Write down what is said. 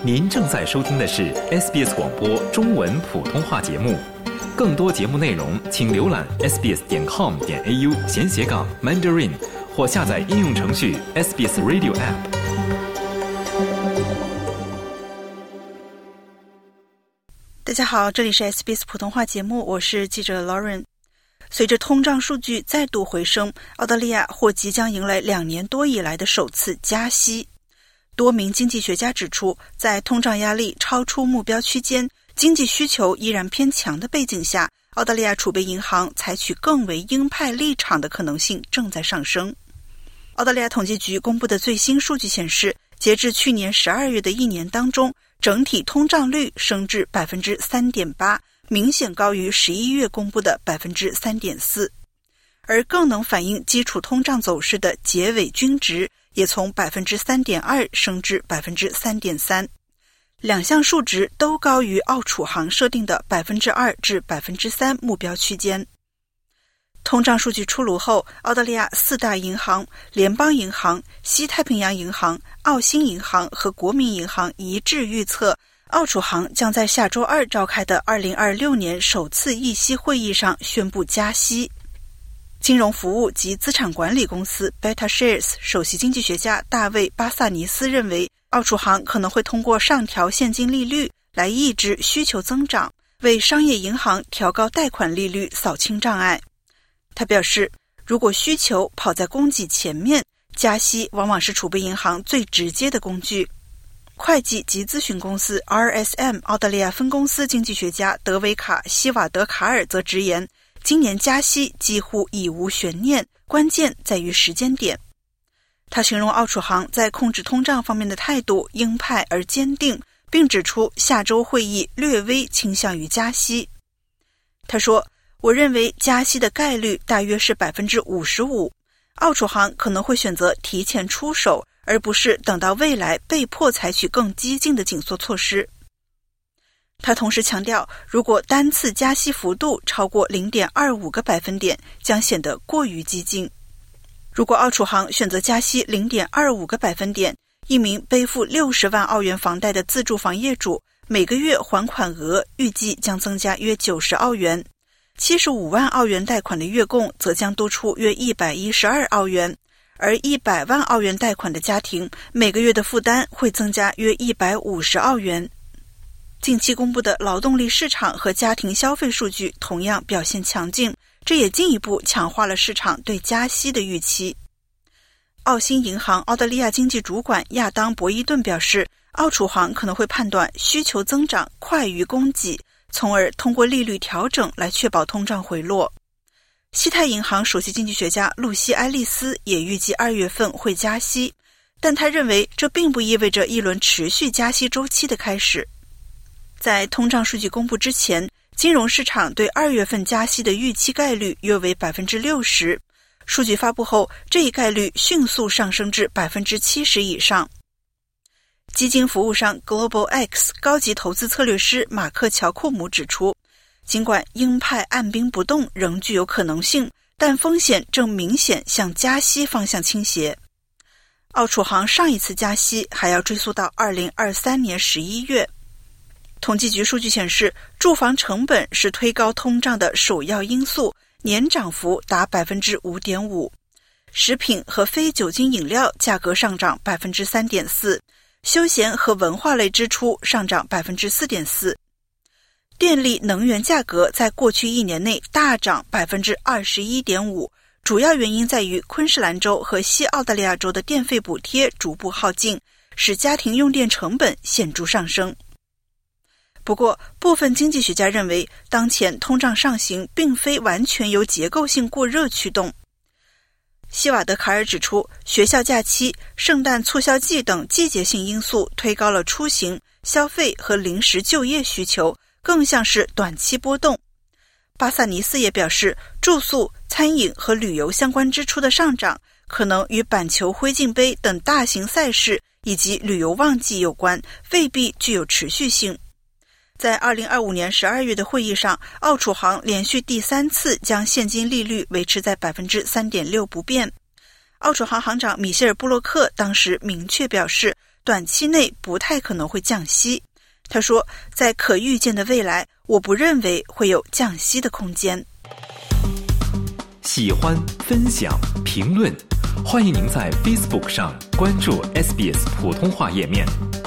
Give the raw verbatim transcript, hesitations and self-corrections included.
您正在收听的是 S B S 广播中文普通话节目。更多节目内容请浏览 s b s 点 com 点 a u 闲斜杠 Mandarin 或下载应用程序 S B S Radio App。 大家好，这里是 S B S 普通话节目，我是记者 Lauren。 随着通胀数据再度回升，澳大利亚或即将迎来两年多以来的首次加息。多名经济学家指出，在通胀压力超出目标区间，经济需求依然偏强的背景下，澳大利亚储备银行采取更为鹰派立场的可能性正在上升。澳大利亚统计局公布的最新数据显示，截至去年十二月的一年当中，整体通胀率升至 百分之三点八， 明显高于十一月公布的 百分之三点四。 而更能反映基础通胀走势的结尾均值也从 百分之三点二 升至 百分之三点三， 两项数值都高于澳储行设定的 百分之二 至 百分之三 目标区间。通胀数据出炉后，澳大利亚四大银行联邦银行、西太平洋银行、澳新银行和国民银行一致预测，澳储行将在下周二召开的二零二六年首次议息会议上宣布加息。金融服务及资产管理公司 BetaShares 首席经济学家大卫·巴萨尼斯认为，澳储行可能会通过上调现金利率来抑制需求增长，为商业银行调高贷款利率扫清障碍。他表示，如果需求跑在供给前面，加息往往是储备银行最直接的工具。会计及咨询公司 R S M 澳大利亚分公司经济学家德维卡·希瓦德卡尔则直言，今年加息几乎已无悬念，关键在于时间点。他形容澳储行在控制通胀方面的态度鹰派而坚定，并指出下周会议略微倾向于加息。他说，我认为加息的概率大约是 百分之五十五， 澳储行可能会选择提前出手，而不是等到未来被迫采取更激进的紧缩措施。他同时强调，如果单次加息幅度超过 零点二五 个百分点，将显得过于激进。如果澳储行选择加息 零点二五 个百分点，一名背负六十万澳元房贷的自住房业主每个月还款额预计将增加约九十澳元，七十五万澳元贷款的月供则将多出约一百一十二澳元，而一百万澳元贷款的家庭每个月的负担会增加约一百五十澳元。近期公布的劳动力市场和家庭消费数据同样表现强劲，这也进一步强化了市场对加息的预期。澳新银行澳大利亚经济主管亚当·博伊顿表示，澳储行可能会判断需求增长快于供给，从而通过利率调整来确保通胀回落。西太银行首席经济学家露西·埃利斯也预计二月份会加息，但他认为这并不意味着一轮持续加息周期的开始。在通胀数据公布之前，金融市场对二月份加息的预期概率约为 百分之六十， 数据发布后，这一概率迅速上升至 百分之七十 以上。基金服务商 Global X 高级投资策略师马克·乔库姆指出，尽管鹰派按兵不动仍具有可能性，但风险正明显向加息方向倾斜。澳储行上一次加息还要追溯到二零二三年十一月。统计局数据显示，住房成本是推高通胀的首要因素，年涨幅达 百分之五点五。 食品和非酒精饮料价格上涨 百分之三点四， 休闲和文化类支出上涨 百分之四点四。 电力能源价格在过去一年内大涨 百分之二十一点五， 主要原因在于昆士兰州和西澳大利亚州的电费补贴逐步耗尽，使家庭用电成本显著上升。不过，部分经济学家认为，当前通胀上行并非完全由结构性过热驱动。希瓦德卡尔指出，学校假期、圣诞促销季等季节性因素推高了出行、消费和临时就业需求，更像是短期波动。巴萨尼斯也表示，住宿、餐饮和旅游相关支出的上涨可能与板球灰烬杯等大型赛事以及旅游旺季有关，未必具有持续性。在二零二五年十二月的会议上，澳储行连续第三次将现金利率维持在 百分之三点六 不变。澳储行行长米歇尔·布洛克当时明确表示， 短期内不太可能会降息。他说，在可预见的未来，我不认为会有降息的空间。 喜欢、分享、评论，欢迎您在 Facebook 上关注 S B S 普通话页面。